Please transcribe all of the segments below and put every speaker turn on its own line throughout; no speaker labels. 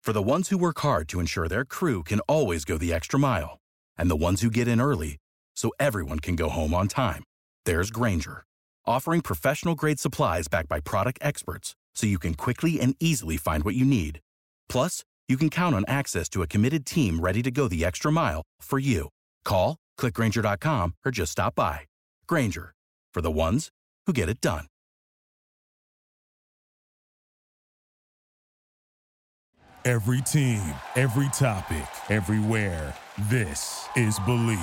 For the ones who work hard to ensure their crew can always go the extra mile, and the ones who get in early so everyone can go home on time, there's Grainger, offering professional-grade supplies backed by product experts so you can quickly and easily find what you need. Plus, you can count on access to a committed team ready to go the extra mile for you. Call, click Grainger.com, or just stop by. Grainger, for the ones who get it done.
Every team, every topic, everywhere. This is Believe.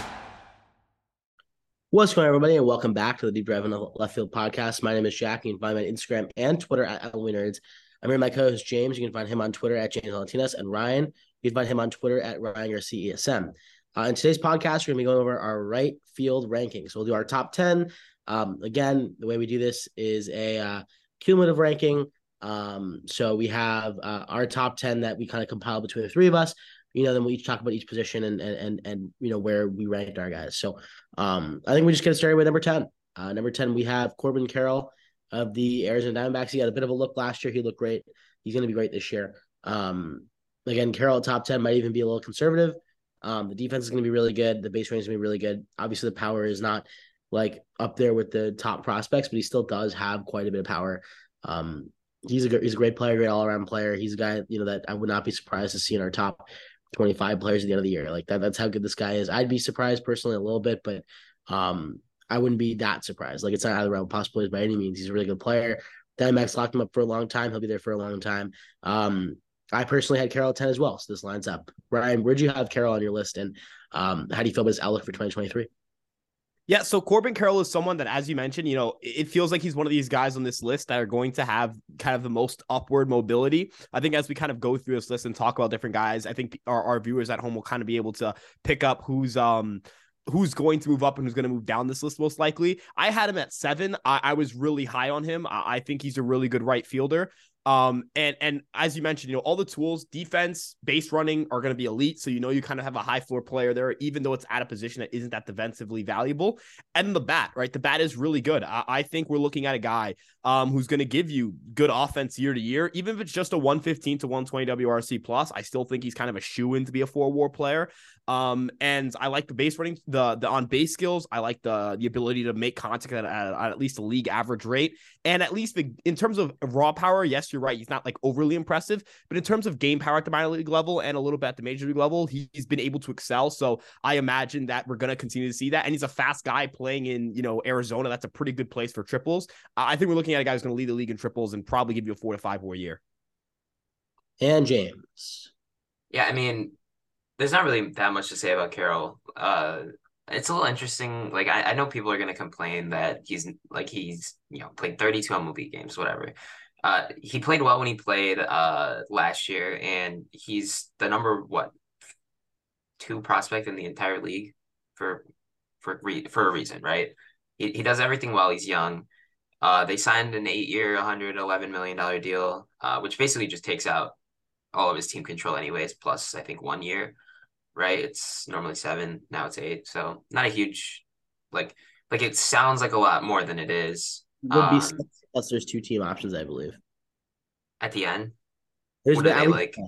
What's going on, everybody, and welcome back to the Deep Drive in the Left Field podcast. My name is Jack. You can find me on Instagram and Twitter at @LWNerds. I'm here with my co-host James. You can find him on Twitter at James Valentinas, and Ryan. You can find him on Twitter at Ryan Garcia ESM. In today's podcast, we're going to be going over our right field rankings. So we'll do our top 10. Again, the way we do this is a cumulative ranking. So we have our top 10 that we kind of compile between the three of us. Then we'll each talk about each position and where we ranked our guys. So I think we just get started with number 10. Number 10, we have Corbin Carroll of the Arizona Diamondbacks. He had a bit of a look last year. He looked great. He's going to be great this year. Again, Carroll at top 10 might even be a little conservative. The defense is going to be really good. The base range is going to be really good. Obviously, the power is not like up there with the top prospects, but he still does have quite a bit of power. He's a great player, great all-around player. He's a guy, that I would not be surprised to see in our top 25 players at the end of the year. Like that's how good this guy is. I'd be surprised personally a little bit, but I wouldn't be that surprised. Like it's not out of the realm of possibilities by any means. He's a really good player. Diamondbacks locked him up for a long time. He'll be there for a long time. I personally had Carroll at 10 as well, so this lines up. Ryan, where'd you have Carroll on your list, and how do you feel about his outlook for 2023?
Yeah, so Corbin Carroll is someone that, as you mentioned, it feels like he's one of these guys on this list that are going to have kind of the most upward mobility. I think as we kind of go through this list and talk about different guys, I think our viewers at home will kind of be able to pick up who's going to move up and who's going to move down this list most likely. I had him at 7. I was really high on him. I think he's a really good right fielder. And as you mentioned, all the tools, defense, base running are going to be elite. So, you kind of have a high floor player there, even though it's at a position that isn't that defensively valuable. And the bat, right? The bat is really good. I think we're looking at a guy who's going to give you good offense year to year. Even if it's just a 115 to 120 WRC plus, I still think he's kind of a shoe-in to be a 4-WAR player. And I like the base running, the on base skills. I like the ability to make contact at least a league average rate. And at least in terms of raw power, yes, you're right. He's not like overly impressive, but in terms of game power at the minor league level and a little bit at the major league level, he's been able to excel. So I imagine that we're going to continue to see that. And he's a fast guy playing in, Arizona. That's a pretty good place for triples. I think we're looking at a guy who's going to lead the league in triples and probably give you a 4 to 5 WAR year.
And James.
Yeah, I mean, there's not really that much to say about Carroll. It's a little interesting. Like I know people are going to complain that he's played 32 MLB games, whatever. He played well when he played last year, and he's the number 2 prospect in the entire league for a reason, right? He does everything well. He's young. They signed an 8-year, $111 million deal, which basically just takes out all of his team control anyways, plus I think 1 year. Right, it's normally 7, now it's 8, so not a huge like it sounds like a lot more than it is.
Would be 6, plus there's 2 team options, I believe.
At the end,
there's
would they like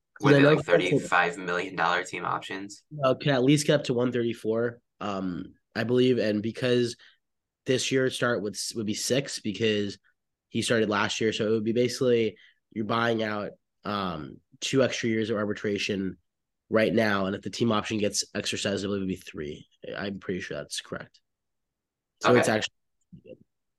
$35 million team options?
Can at least get up to 134, I believe, and because this year start would be 6 because he started last year, so it would be basically you're buying out 2 extra years of arbitration right now, and if the team option gets exercised, it would be 3. I'm pretty sure that's correct. So okay. It's actually good.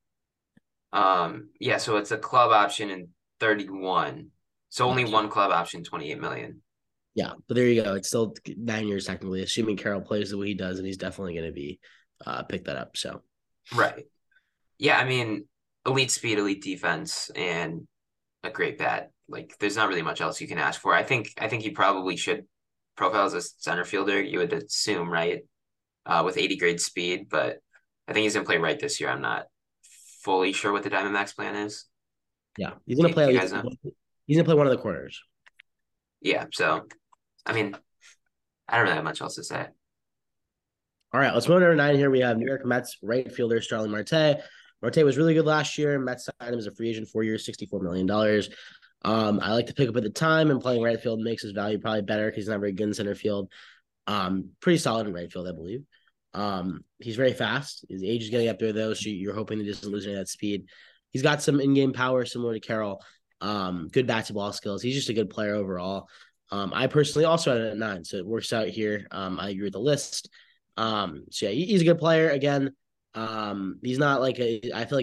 Yeah, so it's a club option in 31. So only one club option, 28 million.
Yeah, but there you go. It's still 9 years technically, assuming Carroll plays the way he does, and he's definitely going to be pick that up. So
right. Yeah, I mean, elite speed, elite defense, and a great bat. Like, there's not really much else you can ask for. I think he probably should profile as a center fielder, you would assume, right? With 80 grade speed, but I think he's going to play right this year. I'm not fully sure what the Diamondbacks plan is.
Yeah, he's going to play. He's going to play one of the corners.
Yeah, so, I mean, I don't really have much else to say.
All right, let's move to number 9 here. We have New York Mets right fielder Starling Marte. Marte was really good last year. Mets signed him as a free agent, 4 years, $64 million. I like to pick up at the time, and playing right field makes his value probably better because he's not very good in center field. Pretty solid in right field, I believe. He's very fast. His age is getting up there though, so you're hoping he doesn't lose any of that speed. He's got some in-game power similar to Carroll. Good bat to ball skills. He's just a good player overall. I personally also had it at 9, so it works out here. I agree with the list. So yeah, he's a good player. Again, he's not like I feel like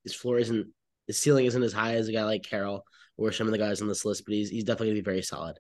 his ceiling isn't as high as a guy like Carroll or some of the guys on this list, but he's definitely gonna be very solid.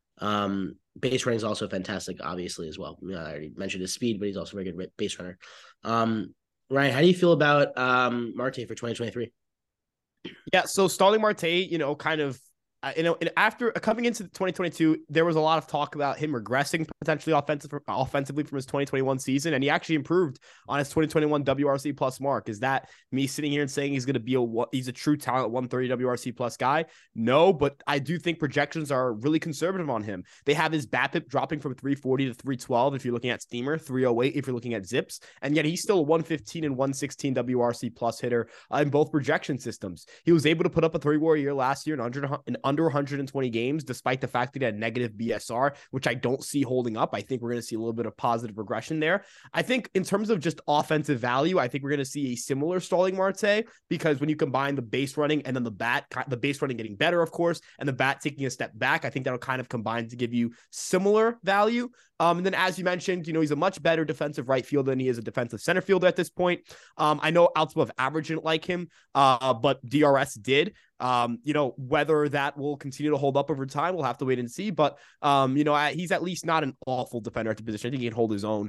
Base running is also fantastic, obviously, as well. I already mentioned his speed, but he's also a very good base runner. Ryan, how do you feel about Marte for 2023?
Yeah, so Starling Marte, kind of after coming into 2022, there was a lot of talk about him regressing potentially offensively from his 2021 season, and he actually improved on his 2021 WRC plus mark. Is that me sitting here and saying he's going to be he's a true talent 130 WRC plus guy? No, but I do think projections are really conservative on him. They have his BABIP dropping from 340 to 312 if you're looking at Steamer, 308 if you're looking at Zips, and yet he's still a 115 and 116 WRC plus hitter in both projection systems. He was able to put up a 3-WAR year last year in under 120 games, despite the fact that he had negative BSR, which I don't see holding up. I think we're going to see a little bit of positive regression there. I think in terms of just offensive value, I think we're going to see a similar Starling Marte, because when you combine the base running and then the base running getting better, of course, and the bat taking a step back, I think that'll kind of combine to give you similar value. And then, as you mentioned, he's a much better defensive right fielder than he is a defensive center fielder at this point. I know Outs Above Average didn't like him, but DRS did. Whether that will continue to hold up over time, we'll have to wait and see. But, he's at least not an awful defender at the position. I think he can hold his own.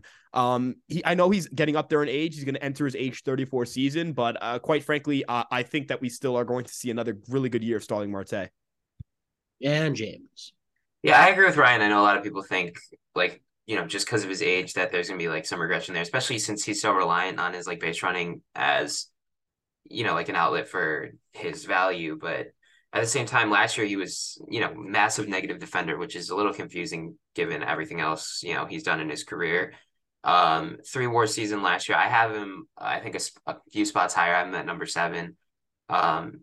I know he's getting up there in age. He's going to enter his age 34 season. But quite frankly, I think that we still are going to see another really good year of Starling Marte.
And James.
Yeah, I agree with Ryan. I know a lot of people think, just because of his age, that there's going to be some regression there, especially since he's so reliant on his base running as an outlet for his value. But at the same time, last year he was, massive negative defender, which is a little confusing given everything else, he's done in his career. 3-WAR season last year, I have him, I think a few spots higher. I'm at number 7. But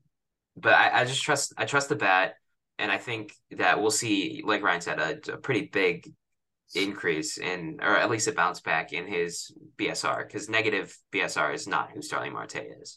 I trust the bat. And I think that we'll see, like Ryan said, a pretty big increase or at least a bounce back in his BSR, because negative BSR is not who Starling Marte is.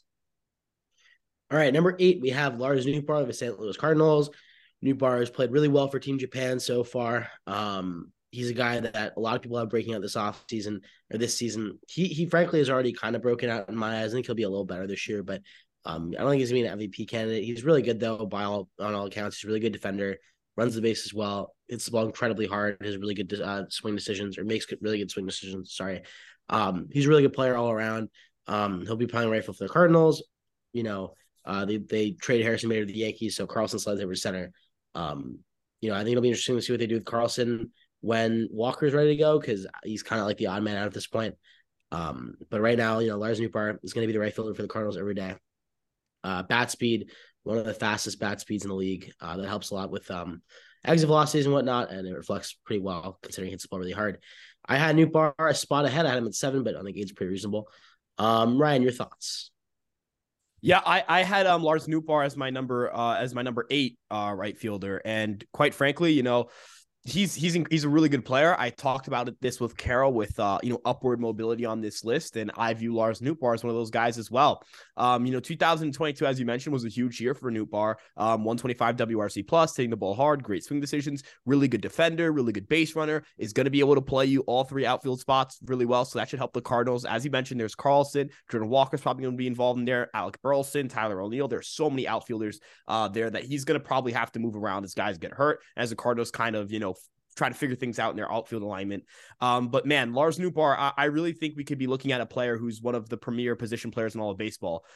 All right, number 8, we have Lars Nootbaar of the St. Louis Cardinals. Nootbaar has played really well for Team Japan so far. He's a guy that a lot of people have breaking out this offseason or this season. He frankly has already kind of broken out in my eyes. I think he'll be a little better this year, but I don't think he's going to be an MVP candidate. He's really good, though, on all accounts. He's a really good defender, runs the bases well, hits the ball incredibly hard, has really good swing decisions, or makes really good swing decisions. Sorry. He's a really good player all around. He'll be playing right field for the Cardinals. They traded Harrison Bader to the Yankees, so Carlson slides over to center. I think it'll be interesting to see what they do with Carlson when Walker's ready to go, because he's kind of like the odd man out at this point. But right now, Lars Nootbaar is going to be the right fielder for the Cardinals every day. Bat speed, one of the fastest bat speeds in the league. That helps a lot with exit velocities and whatnot, and it reflects pretty well considering he hits the ball really hard. I had Nootbaar a spot ahead. I had him at 7, but I think it's pretty reasonable. Ryan, your thoughts?
Yeah, I had Lars Nootbaar as my number 8 right fielder, and quite frankly, he's a really good player. I talked about this with Carroll with upward mobility on this list, and I view Lars Nootbaar as one of those guys as well. 2022, as you mentioned, was a huge year for Nootbaar. 125 WRC plus, hitting the ball hard, great swing decisions, really good defender, really good base runner, is going to be able to play you all 3 outfield spots really well, so that should help the Cardinals. As you mentioned, there's Carlson, Jordan Walker's probably going to be involved in there, Alec Burleson, Tyler O'Neill. There's so many outfielders there that he's going to probably have to move around as guys get hurt, as the Cardinals kind of try to figure things out in their outfield alignment. But man, Lars Nootbaar, I really think we could be looking at a player who's one of the premier position players in all of baseball.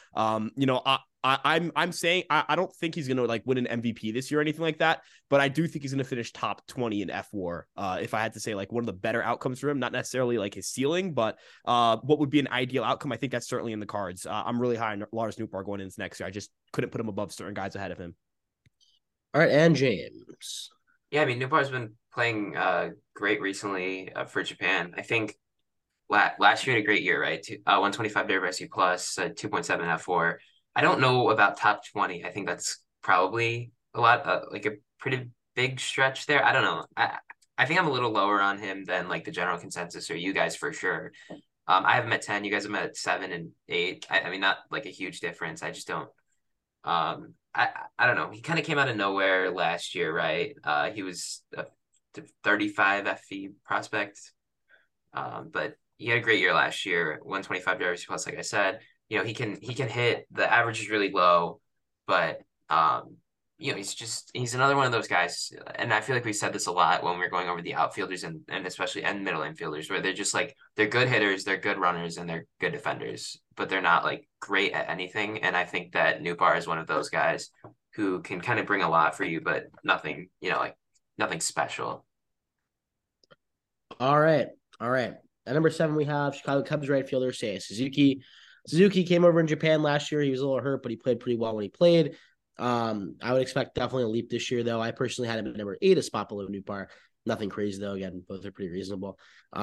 I'm saying I don't think he's going to win an MVP this year or anything like that, but I do think he's going to finish top 20 in F-WAR. If I had to say one of the better outcomes for him, not necessarily his ceiling, but what would be an ideal outcome, I think that's certainly in the cards. I'm really high on Lars Nootbaar going into next year. I just couldn't put him above certain guys ahead of him. All
right, and James.
Yeah, I mean, Nootbaar's been playing great recently for Japan. I think last year had a great year, right? 125 WRC plus, 2.7 F4. I don't know about top 20. I think that's probably a lot, like a pretty big stretch there. I don't know. I think I'm a little lower on him than like the general consensus or you guys for sure. I have him at 10. You guys have him at 7 and 8. I mean, not like a huge difference. I just don't. I don't know. He kind of came out of nowhere last year, right? He was a 35 FE prospect, but he had a great year last year. 125 WRC plus, like I said. He can hit. The average is really low, but he's another one of those guys. And I feel like we said this a lot when we are going over the outfielders and especially middle infielders, where they're just like they're good hitters, they're good runners, and they're good defenders, but they're not like great at anything. And I think that Nootbaar is one of those guys who can kind of bring a lot for you, but nothing, like nothing special.
All right. At number 7, we have Chicago Cubs right fielder Seiya Suzuki. Suzuki came over in Japan last year. He was a little hurt, but he played pretty well when he played. I would expect definitely a leap this year, though. I personally had him at number 8, a spot below Nootbaar. Nothing crazy, though. Again, both are pretty reasonable.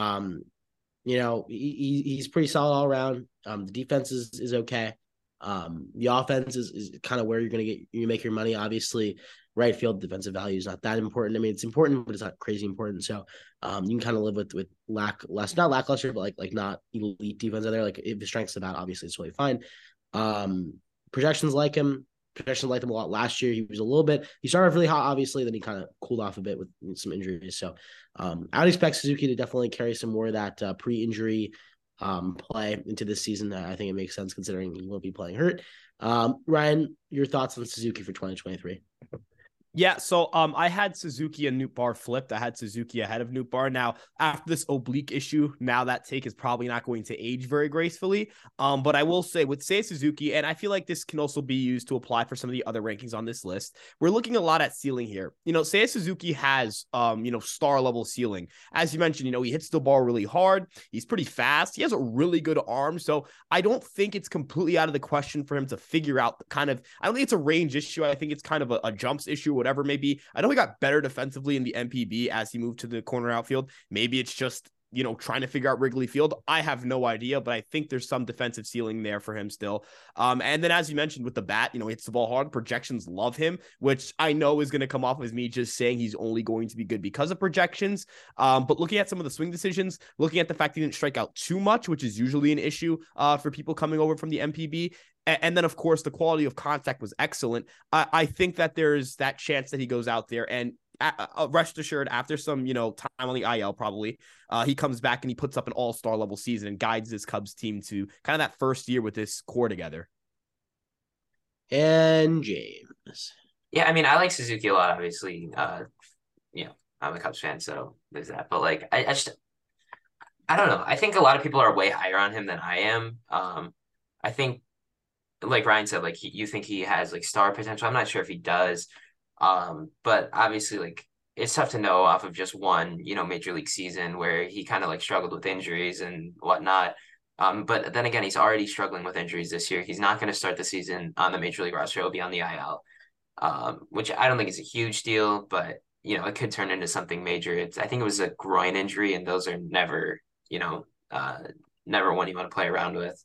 He's pretty solid all around. The defense is okay. The offense is kind of where you're going to make your money. Obviously, right field defensive value is not that important. I mean, it's important, but it's not crazy important. So you can kind of live with not lackluster, but like not elite defense out there. Like if the strength's about, obviously it's really fine. Projections like him a lot last year. He started really hot, obviously, then he kind of cooled off a bit with some injuries. So I would expect Suzuki to definitely carry some more of that pre-injury play into this season. I think it makes sense considering he won't be playing hurt. Ryan, your thoughts on Suzuki for 2023?
Yeah, so I had Suzuki and Nootbaar flipped. I had Suzuki ahead of Nootbaar. Now, after this oblique issue, now that take is probably not going to age very gracefully. But I will say with Seiya Suzuki, and I feel like this can also be used to apply for some of the other rankings on this list, we're looking a lot at ceiling here. Seiya Suzuki has, star level ceiling. As you mentioned, he hits the ball really hard. He's pretty fast. He has a really good arm. So I don't think it's completely out of the question for him to figure out I don't think it's a range issue. I think it's kind of a jumps issue, whatever it may be. I know he got better defensively in the NPB as he moved to the corner outfield. Maybe it's just, trying to figure out Wrigley Field. I have no idea, but I think there's some defensive ceiling there for him still. And then as you mentioned with the bat, hits the ball hard. Projections love him, which I know is going to come off as me just saying he's only going to be good because of projections. But looking at some of the swing decisions, looking at the fact he didn't strike out too much, which is usually an issue for people coming over from the NPB. And then, of course, the quality of contact was excellent. I think that there's that chance that he goes out there and rest assured, after some, time on the IL, probably, he comes back and he puts up an all-star level season and guides this Cubs team to kind of that first year with this core together.
And James.
Yeah, I mean, I like Suzuki a lot, obviously. I'm a Cubs fan, so there's that. But like, I don't know. I think a lot of people are way higher on him than I am. I think, like Ryan said, like you think he has like star potential. I'm not sure if he does. But obviously, like it's tough to know off of just one, major league season where he kind of like struggled with injuries and whatnot. But then again, he's already struggling with injuries this year. He's not going to start the season on the major league roster. He'll be on the IL, which I don't think is a huge deal, but it could turn into something major. I think it was a groin injury, and those are never, never one you want to play around with.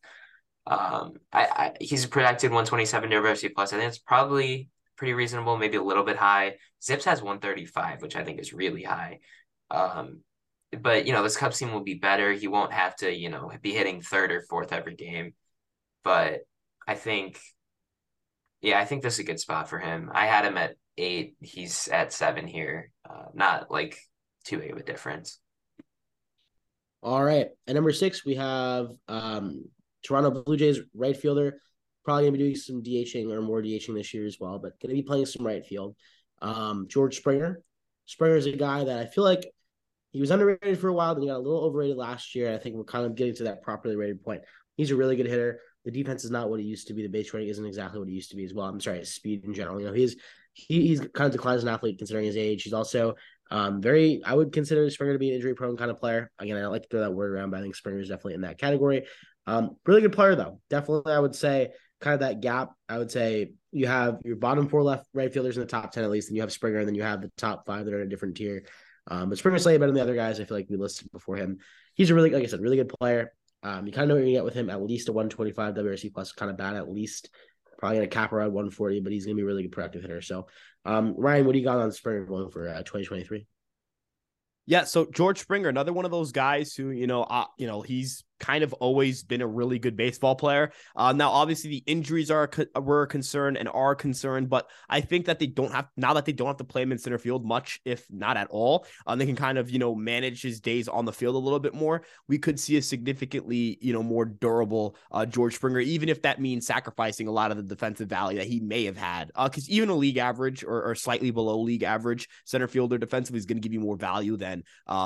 He's projected 127 WRC plus. I think it's probably pretty reasonable, maybe a little bit high. Zips has 135, which I think is really high. But this Cubs team will be better. He won't have to, be hitting third or fourth every game. But I think this is a good spot for him. I had him at 8. He's at 7 here. Not like too big of a difference.
All right. At number 6, we have Toronto Blue Jays right fielder, probably going to be doing some DHing or more DHing this year as well, but going to be playing some right field. George Springer. Springer is a guy that I feel like he was underrated for a while, then he got a little overrated last year. I think we're kind of getting to that properly rated point. He's a really good hitter. The defense is not what it used to be. The base running isn't exactly what it used to be as well. I'm sorry, his speed in general. He's kind of declined as an athlete considering his age. He's also I would consider Springer to be an injury prone kind of player. Again, I don't like to throw that word around, but I think Springer is definitely in that category. Really good player though. Definitely, I would say kind of that gap. I would say you have your bottom 4 right fielders in the top 10 at least, and you have Springer, and then you have the top 5 that are in a different tier. But Springer's slightly better than the other guys I feel like we listed before him. He's a really, like I said, really good player. You kind of know what you're going to get with him. At least a 125 WRC plus, kind of bad at least. Probably going to cap around 140, but he's going to be a really good productive hitter. So, Ryan, what do you got on Springer going for 2023?
Yeah, so George Springer, another one of those guys who, he's kind of always been a really good baseball player. Now, obviously, the injuries were a concern and are a concern, but I think that they don't have to play him in center field much, if not at all. They can kind of, manage his days on the field a little bit more. We could see a significantly, more durable George Springer, even if that means sacrificing a lot of the defensive value that he may have had. Because even a league average or slightly below league average center fielder defensively is going to give you more value than,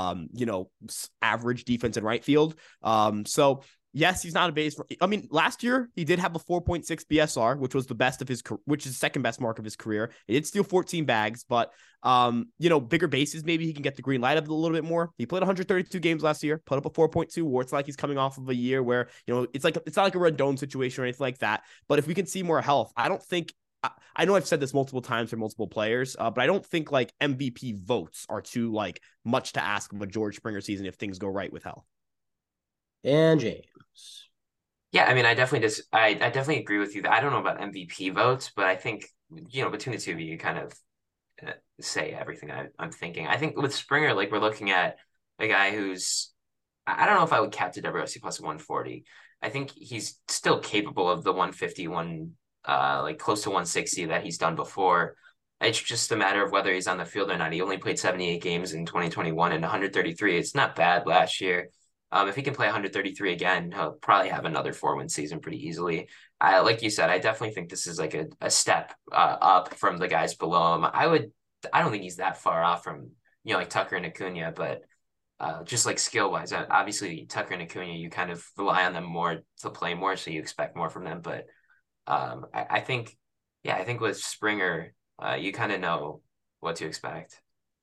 average defense in right field. So yes, he's not a base. I mean, last year he did have a 4.6 BSR, which was which is the second best mark of his career. He did steal 14 bags, but bigger bases, maybe he can get the green light of it a little bit more. He played 132 games last year, put up a 4.2 WAR. It's like he's coming off of a year where, it's not like a Rendon situation or anything like that. But if we can see more health, I know I've said this multiple times for multiple players, but I don't think like MVP votes are too like much to ask of a George Springer season if things go right with health.
And James.
Yeah, I mean, I definitely agree with you. I don't know about MVP votes, but I think, between the two of you, you kind of say everything I'm thinking. I think with Springer, like we're looking at a guy who's, I don't know if I would cap to WRC plus 140. I think he's still capable of the 151, like close to 160 that he's done before. It's just a matter of whether he's on the field or not. He only played 78 games in 2021 and 133. It's not bad last year. If he can play 133 again, he'll probably have another 4-win season pretty easily. Like you said, I definitely think this is like a step up from the guys below him. I don't think he's that far off from, like Tucker and Acuna, but just like skill wise, obviously Tucker and Acuna, you kind of rely on them more to play more, so you expect more from them. But I think with Springer, you kind of know what to expect.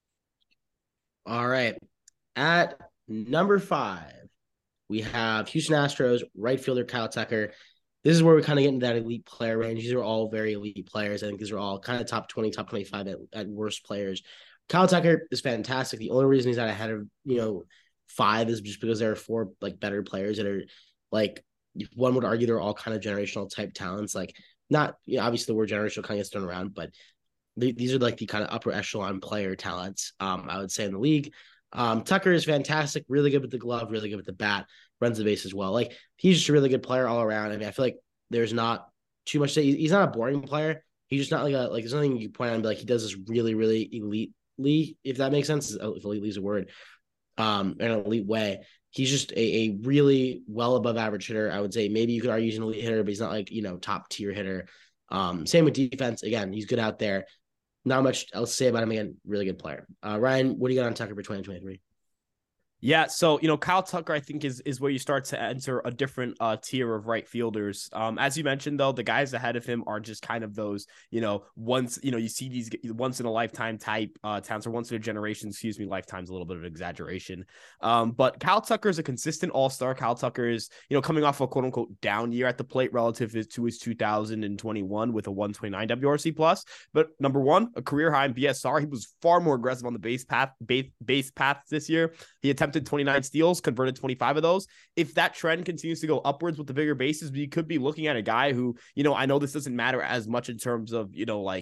All right. At number 5, we have Houston Astros right fielder Kyle Tucker. This is where we kind of get into that elite player range. These are all very elite players. I think these are all kind of top 20, top 25 at worst players. Kyle Tucker is fantastic. The only reason he's not ahead of, 5 is just because there are 4 like better players that are like, one would argue they're all kind of generational type talents. Like not, obviously the word generational kind of gets thrown around, but these are like the kind of upper echelon player talents, I would say, in the league. Tucker is fantastic, really good with the glove, really good with the bat, runs the base as well. Like he's just a really good player all around. I mean, I feel like there's not too much to say. He's not a boring player. He's just not like there's nothing you point out and be like he does this really, really elitely, if that makes sense, if elite is a word, in an elite way. He's just a really well above average hitter. I would say maybe you could argue he's an elite hitter, but he's not like, top tier hitter. Same with defense. Again, he's good out there. Not much else to say about him. Again, really good player. Ryan, what do you got on Tucker for 2023?
Yeah, so Kyle Tucker, I think is where you start to enter a different tier of right fielders. As you mentioned, though, the guys ahead of him are just kind of those, once you see these once in a lifetime type talents, or once in a generation. Excuse me, lifetime's a little bit of exaggeration. But Kyle Tucker is a consistent all-star. Kyle Tucker is coming off a quote unquote down year at the plate relative to his 2021 with a 129 WRC plus. But number one, a career high in BSR. He was far more aggressive on the base path this year. He attempted 29 steals, converted 25 of those. If that trend continues to go upwards with the bigger bases, we could be looking at a guy who, I know this doesn't matter as much in terms of,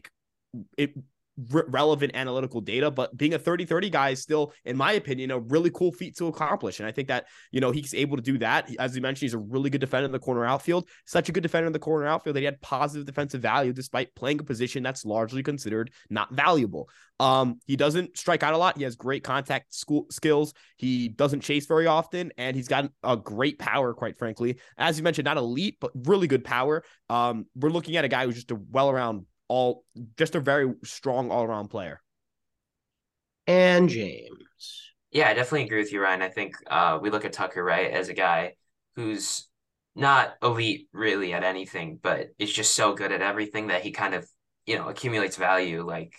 relevant analytical data, but being a 30-30 guy is still, in my opinion, a really cool feat to accomplish. And I think that, he's able to do that. As you mentioned, he's a really good defender in the corner outfield, such a good defender in the corner outfield that he had positive defensive value despite playing a position that's largely considered not valuable. He doesn't strike out a lot. He has great contact skills. He doesn't chase very often, and he's got a great power, quite frankly. As you mentioned, not elite, but really good power. We're looking at a guy who's just just a very strong all-around player.
And James.
Yeah, I definitely agree with you, Ryan. I think we look at Tucker, right, as a guy who's not elite really at anything, but is just so good at everything that he kind of, accumulates value. Like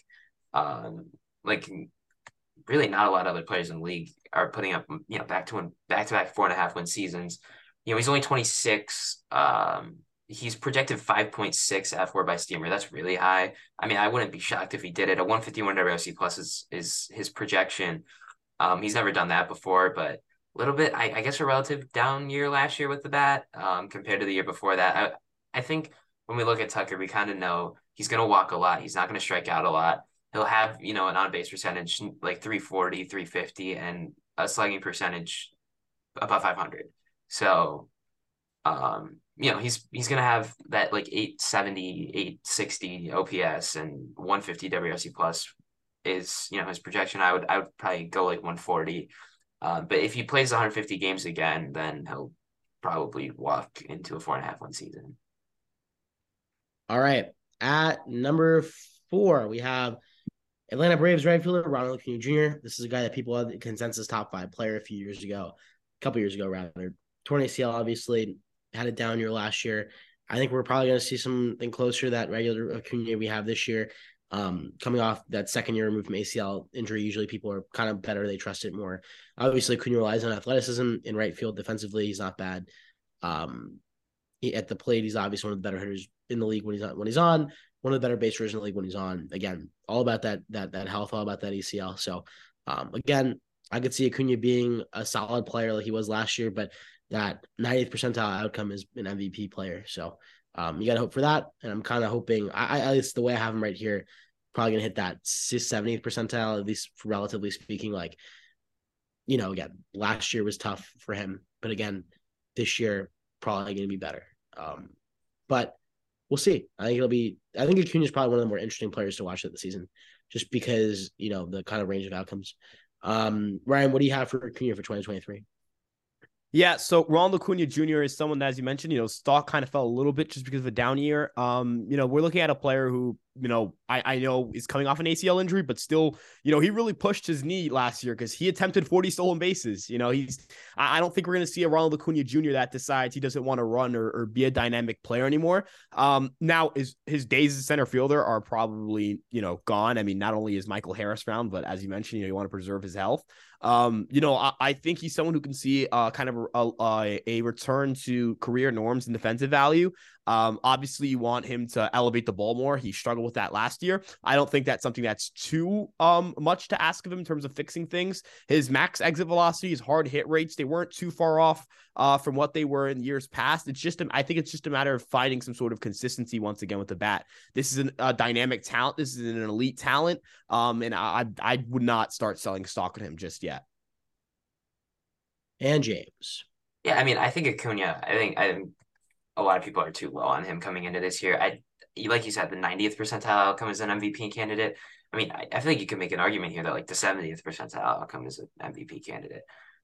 really not a lot of other players in the league are putting up, back-to-back 4.5-win seasons. He's only 26. He's projected 5.6 FWAR by Steamer. That's really high. I mean, I wouldn't be shocked if he did it. A 151 WRC plus is his projection. He's never done that before, but a little bit, I guess, a relative down year last year with the bat compared to the year before that. I think when we look at Tucker, we kind of know he's going to walk a lot. He's not going to strike out a lot. He'll have, an on-base percentage like 340, 350, and a slugging percentage above 500. So, he's going to have that like 870, 860 OPS and 150 WRC plus is, his projection. I would probably go like 140. But if he plays 150 games again, then he'll probably walk into a 4.5 win season.
All right. At number 4, we have Atlanta Braves right fielder Ronald Acuna Jr. This is a guy that people had the consensus top 5 player a couple years ago rather. Torn ACL, obviously, had a down year last year. I think we're probably going to see something closer to that regular Acuna we have this year. Coming off that second year removed from ACL injury, usually people are kind of better. They trust it more. Obviously, Acuna relies on athleticism in right field. Defensively, he's not bad. At the plate, he's obviously one of the better hitters in the league when he's on. One of the better base runners in the league when he's on. Again, all about that health, all about that ACL. So, again, I could see Acuna being a solid player like he was last year, but that 90th percentile outcome is an MVP player. So, you got to hope for that. And I'm kind of hoping, at least the way I have him right here, probably going to hit that 70th percentile, at least relatively speaking. Like, again, last year was tough for him, but again, this year probably going to be better. But we'll see. I think Acuna is probably one of the more interesting players to watch at the season, just because, the kind of range of outcomes. Ryan, what do you have for Acuna for 2023?
Yeah, so Ronald Acuna Jr. is someone that, as you mentioned, stock kind of fell a little bit just because of a down year. We're looking at a player who, I know is coming off an ACL injury, but still, he really pushed his knee last year because he attempted 40 stolen bases. I don't think we're going to see a Ronald Acuna Jr. that decides he doesn't want to run or be a dynamic player anymore. Now his days as center fielder are probably, gone. I mean, not only is Michael Harris found, but as you mentioned, you want to preserve his health. I think he's someone who can see kind of a return to career norms and defensive value. Obviously, you want him to elevate the ball more. He struggled with that last year. I don't think that's something that's too much to ask of him in terms of fixing things. His max exit velocity, his hard hit rates, they weren't too far off from what they were in years past. I think it's just a matter of finding some sort of consistency once again with the bat. This is a dynamic talent. This is an elite talent. And I would not start selling stock on him just yet.
And James.
Yeah, I mean, I think Acuna, I think a lot of people are too low on him coming into this year. Like you said, the 90th percentile outcome is an MVP candidate. I mean, I feel like you can make an argument here that like the 70th percentile outcome is an MVP candidate.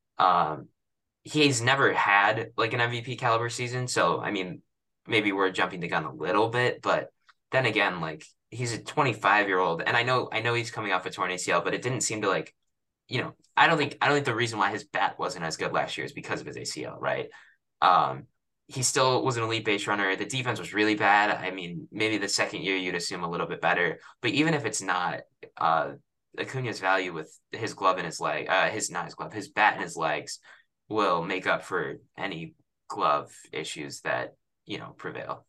He's never had like an MVP caliber season. So, I mean, maybe we're jumping the gun a little bit, but then again, like he's a 25-year-old and I know he's coming off a torn ACL, but it didn't seem to like, I don't think the reason why his bat wasn't as good last year is because of his ACL, right? He still was an elite base runner. The defense was really bad. I mean, maybe the second year you'd assume a little bit better, but even if it's not, Acuna's value with his glove and his leg, his bat and his legs will make up for any glove issues that, prevail.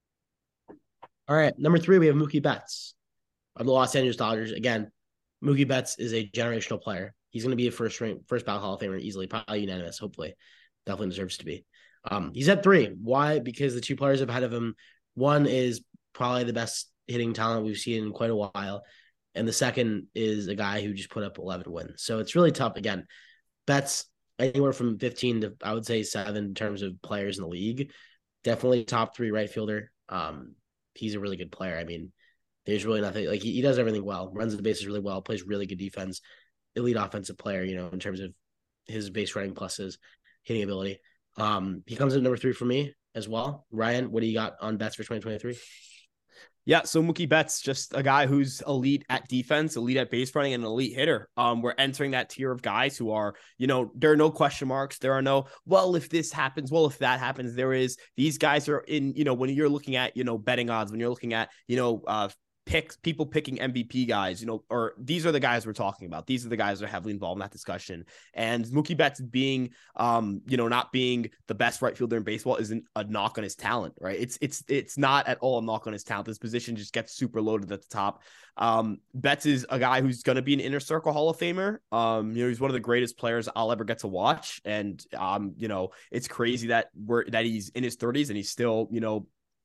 All right. Number 3, we have Mookie Betts of the Los Angeles Dodgers. Again, Mookie Betts is a generational player. He's going to be a first ballot Hall of Famer easily, probably unanimous, hopefully. Definitely deserves to be. He's at 3. Why? Because the 2 players ahead of him, one is probably the best hitting talent we've seen in quite a while, and the second is a guy who just put up 11 wins. So it's really tough. Again, Betts anywhere from 15 to I would say 7 in terms of players in the league. Definitely top 3 right fielder. He's a really good player. I mean, there's really nothing like he does everything well, runs the bases really well, plays really good defense, elite offensive player, in terms of his base running plus his hitting ability. He comes in number 3 for me as well. Ryan, what do you got on Betts for 2023?
Yeah, so Mookie Betts, just a guy who's elite at defense, elite at base running, and an elite hitter. We're entering that tier of guys who are, there are no question marks. There are no, well, if this happens, well, if that happens, there is. These guys are in, when you're looking at, betting odds, when you're looking at, people picking MVP guys, or these are the guys we're talking about. These are the guys that are heavily involved in that discussion. And Mookie Betts being, not being the best right fielder in baseball isn't a knock on his talent, right? It's not at all a knock on his talent. This position just gets super loaded at the top. Betts is a guy who's going to be an inner circle Hall of Famer. He's one of the greatest players I'll ever get to watch. And, it's crazy that he's in his 30s and he's still,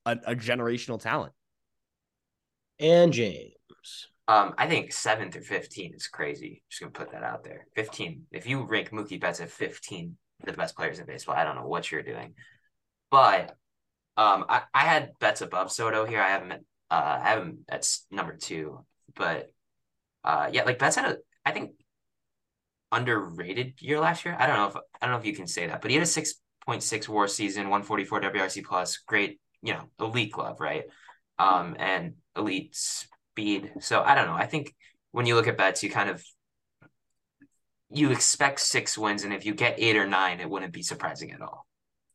a generational talent.
And James.
I think 7 through 15 is crazy. Just gonna put that out there. 15. If you rank Mookie Betts at 15, the best players in baseball, I don't know what you're doing. But I had Betts above Soto here. I have him at number 2. But yeah, like Betts had I think underrated year last year. I don't know if you can say that, but he had a 6.6 WAR season, 144 WRC plus, great, elite glove, right? And elite speed. So I don't know. I think when you look at Betts, you expect 6 wins, and if you get 8 or 9, it wouldn't be surprising at all.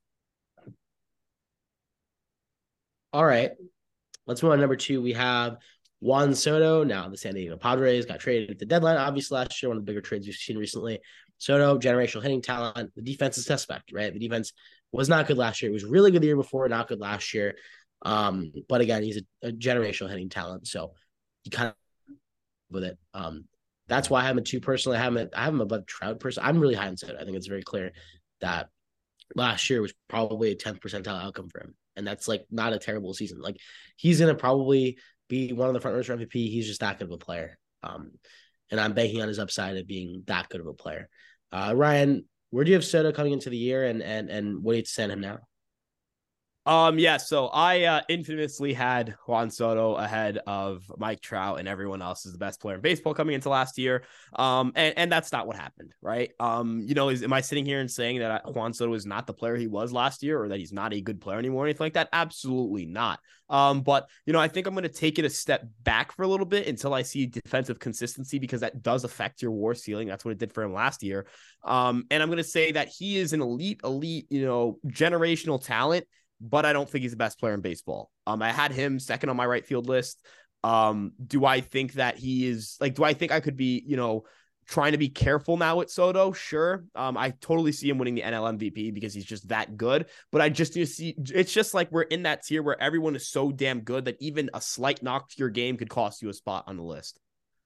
All right. Let's move on to number 2. We have Juan Soto. Now the San Diego Padres got traded at the deadline, obviously last year, one of the bigger trades we've seen recently. Soto, generational hitting talent. The defense is suspect, right? The defense was not good last year. It was really good the year before, not good last year. But again, he's a generational hitting talent, so he kind of with it. That's why I have him at 2 personally. I have him above Trout personally. I'm really high on Soto. I think it's very clear that last year was probably a 10th percentile outcome for him. And that's like not a terrible season. Like he's going to probably be one of the front runners for MVP. He's just that good of a player. And I'm banking on his upside of being that good of a player. Ryan, where do you have Soto coming into the year and what do you send him now?
Yeah, so I infamously had Juan Soto ahead of Mike Trout and everyone else is the best player in baseball coming into last year. And that's not what happened, right? Am I sitting here and saying that Juan Soto is not the player he was last year or that he's not a good player anymore or anything like that? Absolutely not. But I think I'm going to take it a step back for a little bit until I see defensive consistency because that does affect your WAR ceiling. That's what it did for him last year. And I'm going to say that he is an elite, generational talent, but I don't think he's the best player in baseball. I had him second on my right field list. Do I think that he is do I think I could be, trying to be careful now with Soto? Sure. I totally see him winning the NL MVP because he's just that good, but I just do see, it's just like we're in that tier where everyone is so damn good that even a slight knock to your game could cost you a spot on the list.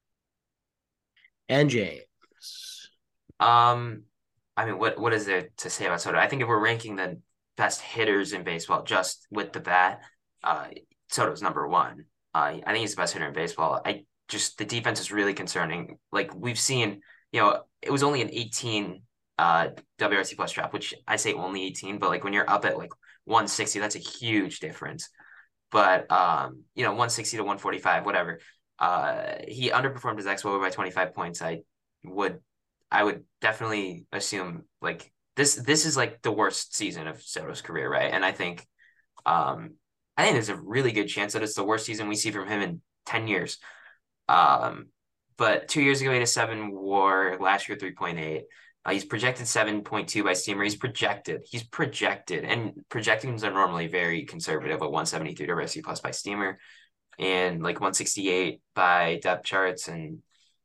And James.
What is there to say about Soto? I think if we're ranking the best hitters in baseball just with the bat, Soto's number 1. I think he's the best hitter in baseball. The defense is really concerning. Like we've seen, it was only an 18 WRC plus draft, which I say only 18, but like when you're up at like 160, that's a huge difference. But 160 to 145, whatever. He underperformed his xWOBA by 25 points. I would definitely assume like this is like the worst season of Soto's career, right? And I think there's a really good chance that it's the worst season we see from him in 10 years. But 2 years ago, he had a 7 WAR, last year 3.8. He's projected 7.2 by Steamer. He's projected, and projections are normally very conservative, at 173 WRC plus by Steamer, and like 168 by depth charts. And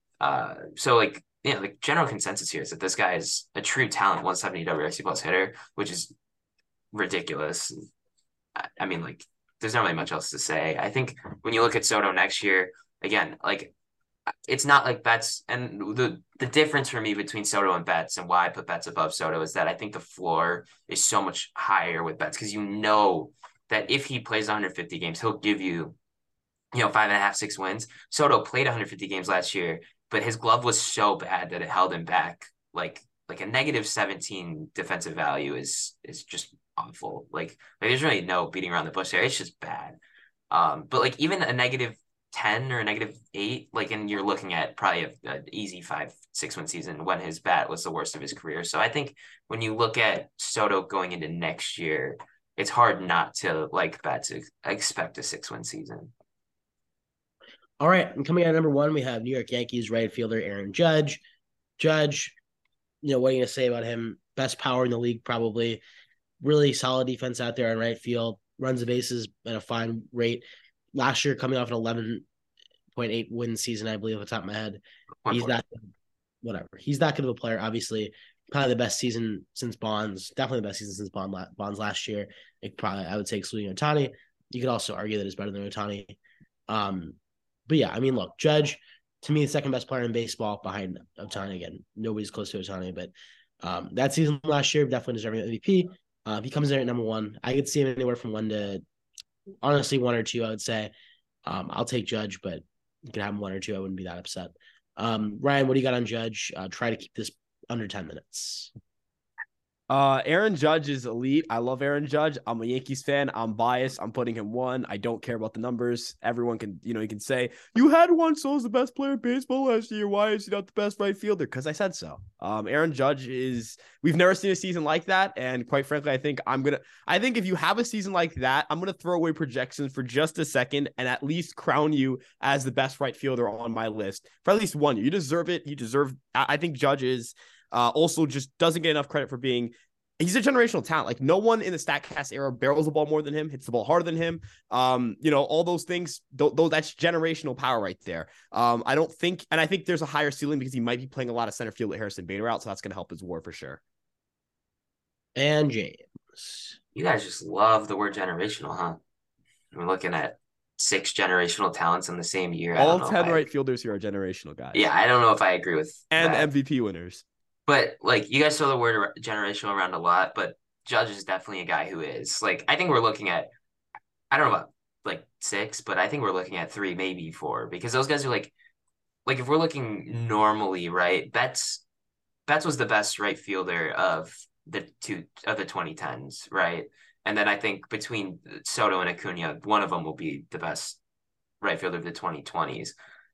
so general consensus here is that this guy is a true talent, 170 WRC plus hitter, which is ridiculous. I mean, like, there's not really much else to say. I think when you look at Soto next year, again, like, it's not like Betts, and the difference for me between Soto and Betts and why I put Betts above Soto is that I think the floor is so much higher with Betts because that if he plays 150 games, he'll give you, 5.5, 6 wins. Soto played 150 games last year, but his glove was so bad that it held him back. Like a negative 17 defensive value is just awful. Like there's really no beating around the bush there. It's just bad. But like even a negative 10 or a negative 8, and you're looking at probably an easy 5-6 win season when his bat was the worst of his career. So I think when you look at Soto going into next year, it's hard not to like Betts expect a 6-win season.
All right, and coming out at number 1, we have New York Yankees right fielder Aaron Judge. Judge, what are you going to say about him? Best power in the league, probably. Really solid defense out there on right field. Runs the bases at a fine rate. Last year, coming off an 11.8 win season, I believe, off the top of my head. He's that good of a player, obviously. Probably the best season since Bonds. Definitely the best season since Bonds last year. I would say excluding Ohtani. You could also argue that it's better than Ohtani. But yeah, I mean, look, Judge, to me, the second best player in baseball behind Ohtani. Again, nobody's close to Ohtani, but that season last year, definitely deserving MVP. He comes in at number 1. I could see him anywhere from 1 to honestly, 1 or 2, I would say. I'll take Judge, but you can have him 1 or 2. I wouldn't be that upset. Ryan, what do you got on Judge? Try to keep this under 10 minutes.
Aaron Judge is elite. I love Aaron Judge. I'm a Yankees fan. I'm biased. I'm putting him 1. I don't care about the numbers. Everyone can, you can say, you had Juan Soto's the best player in baseball last year. Why is he not the best right fielder? Because I said so. Aaron Judge we've never seen a season like that. And quite frankly, I think if you have a season like that, I'm going to throw away projections for just a second and at least crown you as the best right fielder on my list for at least 1 year. You deserve it. I think Judge is also just doesn't get enough credit for he's a generational talent. Like no one in the StatCast era barrels the ball more than him, hits the ball harder than him. All those things, though that's generational power right there. I think there's a higher ceiling because he might be playing a lot of center field with Harrison Bader out, so that's going to help his WAR for sure.
And James.
You guys just love the word generational, huh? We're looking at 6 generational talents in the same year.
All 10 right fielders here are generational guys.
Yeah, I don't know if I agree with
and
that.
MVP winners.
But like you guys throw the word generational around a lot, but Judge is definitely a guy who is like, I think we're looking at, I don't know about like 6, but I think we're looking at 3, maybe 4, because those guys are like if we're looking normally, right? Betts was the best right fielder of the 2010s, right? And then I think between Soto and Acuna, one of them will be the best right fielder of the 2020s.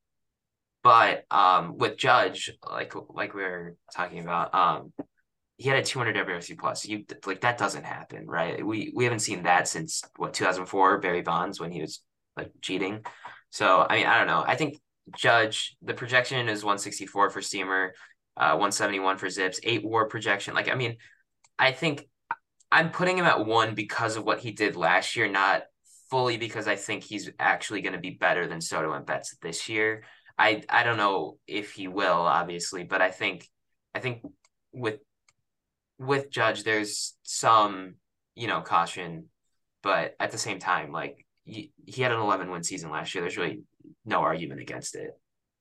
But with Judge, like we were talking about, he had a 200 WRC plus. That doesn't happen, right? We haven't seen that since 2004 Barry Bonds when he was like cheating. So I mean, I don't know. I think Judge, the projection is 164 for Steamer, 171 for Zips, 8 WAR projection. Like I mean, I think I'm putting him at 1 because of what he did last year, not fully because I think he's actually going to be better than Soto and Betts this year. I don't know if he will, obviously, but I think with Judge, there's some, caution, but at the same time, like he had an 11-win season last year. There's really no argument against it.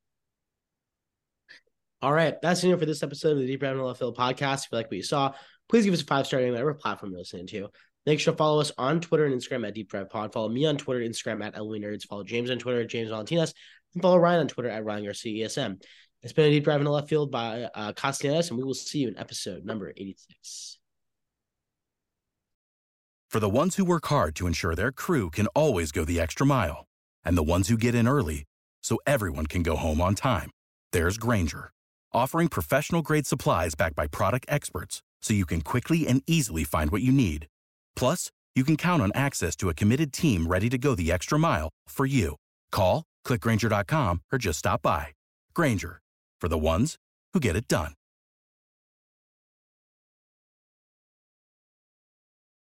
All right. That's it for this episode of the Deep Dive into Left Field podcast. If you like what you saw, please give us a 5-star rating on whatever platform you're listening to. Make sure to follow us on Twitter and Instagram at Deep Drive Pod. Follow me on Twitter and Instagram at LW Nerds. Follow James on Twitter at James Valentinas. And follow Ryan on Twitter at Ryan Garcia ESM. It's been a Deep Drive into Left Field by Castellanos, and we will see you in episode number 86.
For the ones who work hard to ensure their crew can always go the extra mile, and the ones who get in early so everyone can go home on time, there's Grainger, offering professional-grade supplies backed by product experts so you can quickly and easily find what you need. Plus, you can count on access to a committed team ready to go the extra mile for you. Call, click Grainger.com, or just stop by. Grainger, for the ones who get it done.